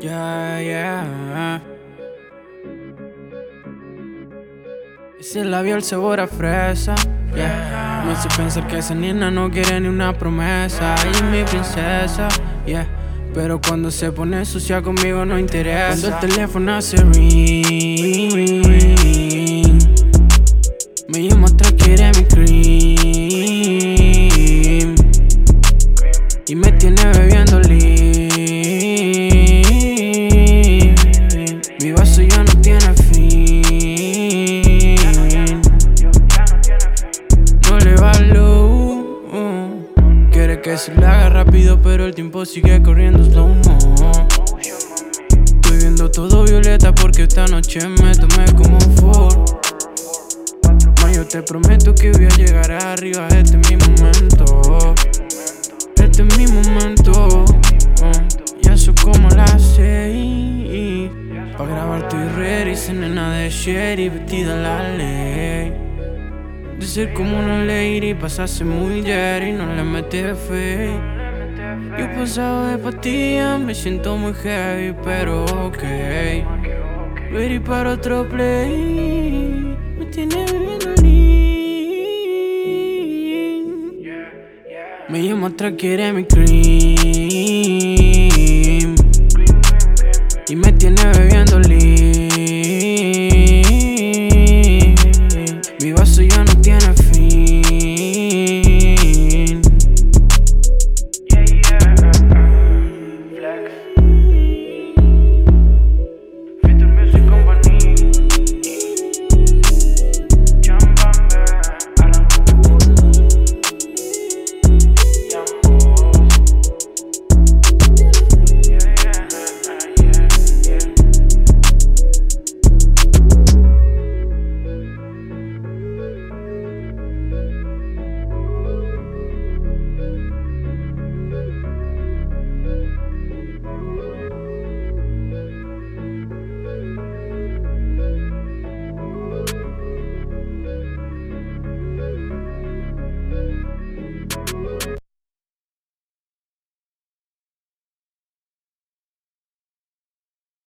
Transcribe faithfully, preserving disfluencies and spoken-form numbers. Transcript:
Yeah, yeah. Ese labial sabor a fresa, yeah. Me hace pensar que esa nena no quiere ni una promesa. Ella es mi princesa, yeah. Pero cuando se pone sucia conmigo no interesa. Cuando el teléfono hace ring, me llama otra, quiere mi cream y me tiene bebiendo lean. Mi vaso ya no tiene fin, no le va luz. Quiere que se le haga rápido, pero el tiempo sigue corriendo slow mo. Estoy viendo todo violeta porque esta noche me tomé como un full. Ma, yo te prometo que voy a llegar arriba. Este es mi momento, este es mi momento. uh, Ya son como las seis, pa' grabar estoy ready. Esa nena de Sherry vestida a la ley, de ser como una lady, pasarse muy Jerry, no le mete fe. Yo pasado de pastillas, me siento muy heavy, pero ok. Ready para otro play, me tiene bebiendo lean. Me llama otra, quiere mi cream